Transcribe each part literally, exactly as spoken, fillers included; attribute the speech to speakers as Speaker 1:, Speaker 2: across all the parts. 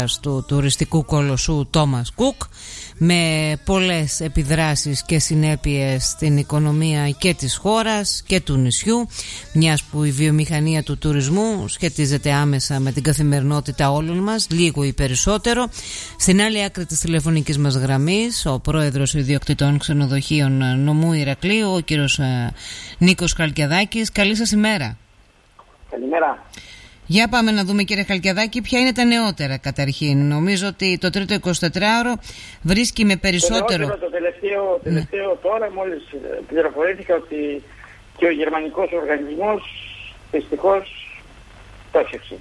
Speaker 1: του τουριστικού κολοσσού Τόμας Κουκ, με πολλές επιδράσεις και συνέπειες στην οικονομία και της χώρας και του νησιού, μιας που η βιομηχανία του τουρισμού σχετίζεται άμεσα με την καθημερινότητα όλων μας, λίγο ή περισσότερο. Στην άλλη άκρη της τηλεφωνικής μας γραμμής, ο πρόεδρος ιδιοκτητών ξενοδοχείων Νομού Ηρακλείου, ο κύριος Νίκος Χαλκιαδάκης. Καλή σας ημέρα.
Speaker 2: Καλημέρα.
Speaker 1: Για πάμε να δούμε, κύριε Χαλκιαδάκη, ποια είναι τα νεότερα καταρχήν. Νομίζω ότι το τρίτο εικοσιτετράωρο βρίσκει με περισσότερο...
Speaker 2: Το, το τελευταίο, τελευταίο ναι. Τώρα μόλις πληροφορήθηκα ότι και ο γερμανικός οργανισμός δυστυχώς πτώχευσε.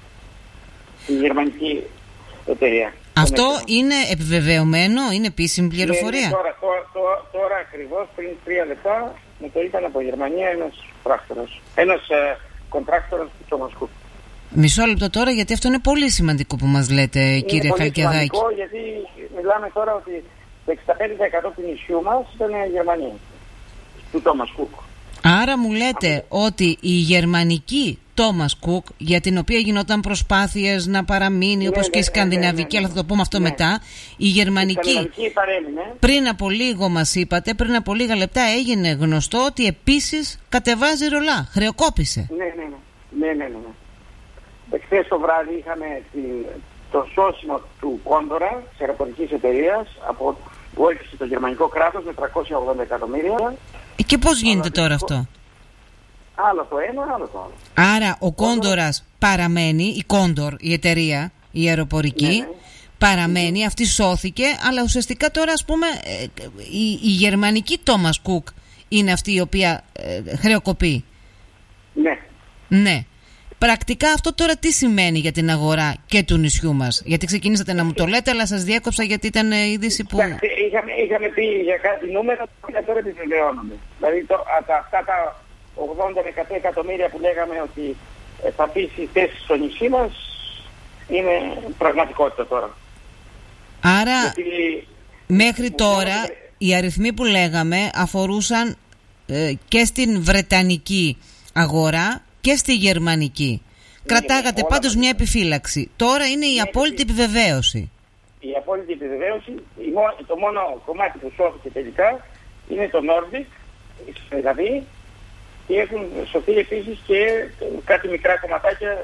Speaker 2: Η γερμανική εταιρεία.
Speaker 1: Αυτό είναι επιβεβαιωμένο, είναι επίσημη πληροφορία.
Speaker 2: Ναι, ναι, τώρα, τώρα, τώρα, τώρα ακριβώς πριν τρία λεπτά μου το είπαν από Γερμανία ένας πράκτορας, ένας κοντράκτορας του Τόμας Κουκ.
Speaker 1: Μισό λεπτό τώρα, γιατί αυτό είναι πολύ σημαντικό που μας λέτε, είναι κύριε Χαλκιαδάκη. Είναι πολύ σημαντικό,
Speaker 2: γιατί μιλάμε τώρα ότι το εξήντα πέντε τοις εκατό του νησιού μας ήταν η Γερμανία, του Τόμας Κουκ.
Speaker 1: Άρα μου λέτε Άρα. ότι η γερμανική Τόμας Κουκ, για την οποία γινόταν προσπάθειες να παραμείνει, ναι, όπως ναι, και η σκανδιναβική, ναι, ναι, ναι, αλλά θα το πούμε αυτό ναι. μετά, η γερμανική,
Speaker 2: η παρέμεινε.
Speaker 1: Πριν από λίγο μας είπατε, πριν από λίγα λεπτά έγινε γνωστό ότι επίσης κατεβάζει ρολά, χρεοκόπησε.
Speaker 2: Ναι, ναι, ναι, ναι, ναι, ναι. Εχθές το βράδυ είχαμε την, το σώσιμο του Κόντορα, της αεροπορικής εταιρείας, από που έρχεται το γερμανικό κράτος με τριακόσια ογδόντα εκατομμύρια.
Speaker 1: Και πώς γίνεται τώρα
Speaker 2: το...
Speaker 1: αυτό?
Speaker 2: Άλλο το ένα, άλλο το άλλο.
Speaker 1: Άρα ο Κόντορας παραμένει, η Κόντορ, η εταιρεία, η αεροπορική, ναι, ναι. παραμένει, ναι. αυτή σώθηκε, αλλά ουσιαστικά τώρα, ας πούμε, η, η γερμανική Τόμας Κουκ είναι αυτή η οποία ε, χρεοκοπεί.
Speaker 2: Ναι.
Speaker 1: Ναι. Πρακτικά αυτό τώρα τι σημαίνει για την αγορά και του νησιού μας? Γιατί ξεκινήσατε να μου το λέτε, αλλά σας διέκοψα γιατί ήταν είδηση που...
Speaker 2: Είχαμε, είχαμε πει για κάτι νούμερα, τώρα επιβεβαιώνουμε. Δηλαδή το, τα, αυτά τα ογδόντα με εκατό εκατομμύρια που λέγαμε ότι θα πείσει θέση στο νησί μας είναι πραγματικότητα τώρα.
Speaker 1: Άρα
Speaker 2: γιατί,
Speaker 1: μέχρι τώρα είναι... οι αριθμοί που λέγαμε αφορούσαν ε, και στην βρετανική αγορά και στη γερμανική. Κρατάγατε όλα πάντως μια επιφύλαξη. Τώρα είναι η απόλυτη επιβεβαίωση.
Speaker 2: Η απόλυτη επιβεβαίωση, το μόνο κομμάτι που σώθηκε τελικά είναι το Nordic, δηλαδή, και έχουν σωθεί επίσης και κάτι μικρά κομματάκια,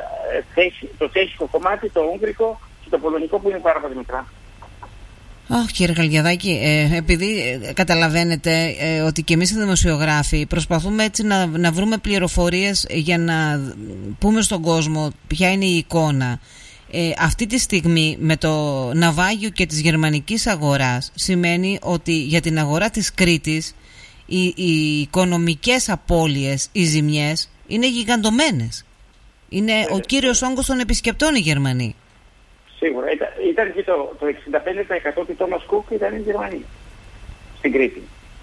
Speaker 2: το τσέχικο κομμάτι, το ουγγρικό και το πολωνικό που είναι πάρα πολύ μικρά.
Speaker 1: Αχ, κύριε Χαλκιαδάκη, ε, επειδή ε, καταλαβαίνετε ε, ότι και εμείς οι δημοσιογράφοι προσπαθούμε έτσι να, να βρούμε πληροφορίες για να πούμε στον κόσμο ποια είναι η εικόνα. Ε, αυτή τη στιγμή με το ναυάγιο και της γερμανικής αγοράς σημαίνει ότι για την αγορά της Κρήτης οι, οι οικονομικές απώλειες, οι ζημιές είναι γιγαντωμένες. Είναι ε, ο κύριος όγκος των επισκεπτών οι Γερμανοί.
Speaker 2: Σίγουρα. Ήταν, ήταν και το, το εξήντα πέντε τοις εκατό του Τόμας Κουκ ήταν η Γερμανία. Στην Κρήτη.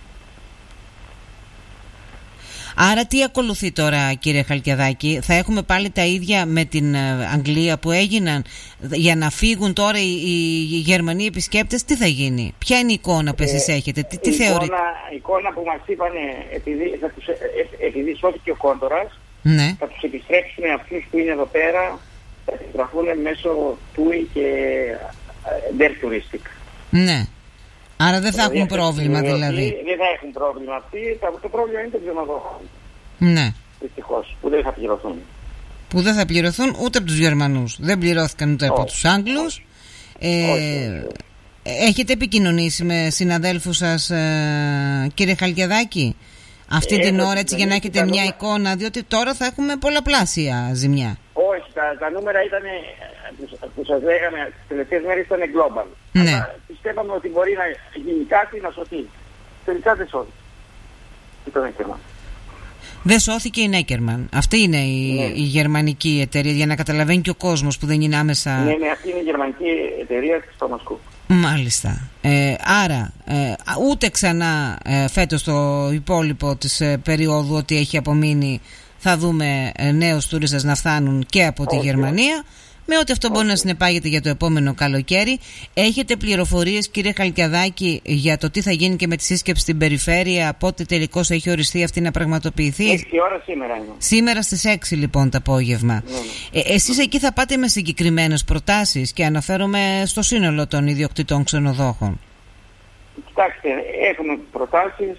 Speaker 1: Άρα τι ακολουθεί τώρα, κύριε Χαλκιαδάκη? Θα έχουμε πάλι τα ίδια με την Αγγλία που έγιναν για να φύγουν τώρα οι, οι Γερμανοί επισκέπτες? Τι θα γίνει? Ποια είναι η εικόνα που εσείς έχετε? Τι, τι η θεωρείτε?
Speaker 2: Εικόνα, η εικόνα που μας είπανε, επειδή, θα τους, επειδή σώθηκε ο Κόντορας,
Speaker 1: ναι.
Speaker 2: θα τους επιστρέψουν αυτούς που είναι εδώ πέρα, θα επιστραφούν μέσω τούι και Der Touristik.
Speaker 1: Ναι. Άρα δεν θα έχουν πρόβλημα δηλαδή.
Speaker 2: Δεν θα έχουν πρόβλημα αυτοί. Το πρόβλημα είναι το ξενοδόχο.
Speaker 1: Ναι.
Speaker 2: Δυστυχώς. Που δεν θα πληρωθούν.
Speaker 1: Που δεν θα πληρωθούν ούτε από τους Γερμανούς. Δεν πληρώθηκαν ούτε από τους Άγγλους. Ε, όχι. Έχετε επικοινωνήσει με συναδέλφους σας, ε, κύριε Χαλκιαδάκη, αυτή την ώρα, έτσι, για να έχετε μια εικόνα? Διότι τώρα θα έχουμε πολλαπλάσια ζημιά.
Speaker 2: Όχι, τα, τα νούμερα ήταν, που σας λέγαμε τις τελευταίες μέρες, ήταν global.
Speaker 1: Ναι.
Speaker 2: Αλλά πιστεύαμε ότι μπορεί να γίνει κάτι, να σωθεί. Τελικά δεν σώθηκε. Ήταν Νέκερμαν.
Speaker 1: Δεν σώθηκε η Νέκερμαν. Αυτή είναι η, ναι. η γερμανική εταιρεία, για να καταλαβαίνει και ο κόσμος που δεν είναι άμεσα.
Speaker 2: Ναι, ναι, αυτή είναι η γερμανική εταιρεία της Τόμας Κουκ.
Speaker 1: Μάλιστα. Ε, άρα ε, ούτε ξανά ε, φέτος το υπόλοιπο της ε, περίοδου ότι έχει απομείνει θα δούμε ε, νέους τουρίστες να φτάνουν και από τη
Speaker 2: όχι,
Speaker 1: Γερμανία. με ό,τι αυτό okay. μπορεί να συνεπάγεται για το επόμενο καλοκαίρι. Έχετε πληροφορίες, κύριε Χαλκιαδάκη, για το τι θα γίνει και με τη σύσκεψη στην περιφέρεια, πότε τελικώς έχει οριστεί αυτή να πραγματοποιηθεί?
Speaker 2: έξι ώρα σήμερα είναι.
Speaker 1: Σήμερα στις έξι λοιπόν το απόγευμα. Ναι, ναι. Ε, εσείς εκεί θα πάτε με συγκεκριμένες προτάσεις, και αναφέρομαι στο σύνολο των ιδιοκτητών ξενοδόχων?
Speaker 2: Κοιτάξτε, έχουμε προτάσεις.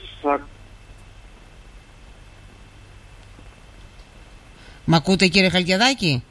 Speaker 1: Μ' ακούτε, κύριε Χαλκιαδάκη?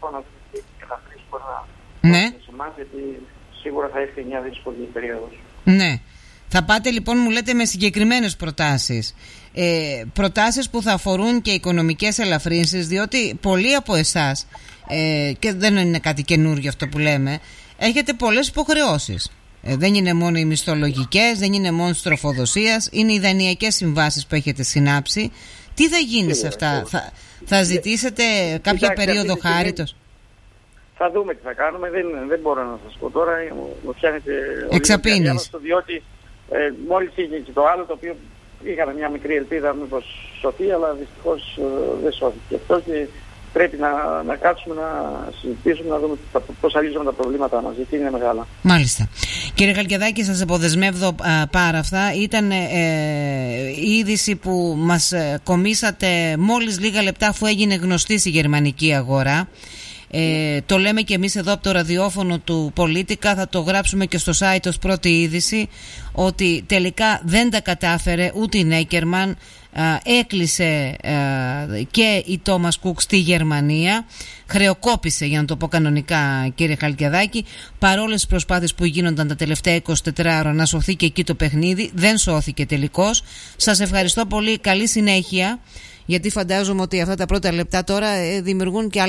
Speaker 2: Ναι.
Speaker 1: Ναι.
Speaker 2: Γιατί σίγουρα θα έρθει μια δύσκολη περίοδος.
Speaker 1: Ναι. Θα πάτε λοιπόν, μου λέτε, με συγκεκριμένες προτάσεις. Ε, προτάσεις που θα αφορούν και οικονομικές ελαφρύνσεις, διότι πολλοί από εσάς, ε, και δεν είναι κάτι καινούργιο αυτό που λέμε, έχετε πολλές υποχρεώσεις. Ε, δεν είναι μόνο οι μισθολογικές, δεν είναι μόνο της τροφοδοσίας, είναι οι δανειακές συμβάσεις που έχετε συνάψει. Τι θα γίνει σε αυτά? Θα, θα ζητήσετε κάποια Κοιτάξτε, περίοδο χάριτος?
Speaker 2: Θα δούμε τι θα κάνουμε, δεν, δεν μπορώ να σας πω τώρα, μου πιάνετε
Speaker 1: εξαπίνεις.
Speaker 2: Διότι ε, μόλις είχε και το άλλο, το οποίο είχαμε μια μικρή ελπίδα μήπως σωθεί, αλλά δυστυχώς ε, δεν σώθηκε αυτό, και πρέπει να, να κάτσουμε να συζητήσουμε, να δούμε πώς θα λύσουμε τα προβλήματά μας, γιατί είναι μεγάλα.
Speaker 1: Μάλιστα. Κύριε Χαλκιαδάκη, σας αποδεσμεύω α, πάρα αυτά. Ήταν ε, η είδηση που μας ε, κομίσατε μόλις λίγα λεπτά αφού έγινε γνωστή στη γερμανική αγορά. Ε, το λέμε και εμείς εδώ από το ραδιόφωνο του Πολίτικα, θα το γράψουμε και στο site ως πρώτη είδηση, ότι τελικά δεν τα κατάφερε ούτε η Νέκερμαν, έκλεισε και η Τόμας Κουκ στη Γερμανία, χρεοκόπησε, για να το πω κανονικά, κύριε Χαλκιαδάκη, παρόλες τις προσπάθειες που γίνονταν τα τελευταία είκοσι τέσσερις ώρα να σωθεί και εκεί το παιχνίδι. Δεν σώθηκε τελικώς. Σας ευχαριστώ πολύ, καλή συνέχεια, γιατί φαντάζομαι ότι αυτά τα πρώτα λεπτά τώρα δημιουργούν και άλλα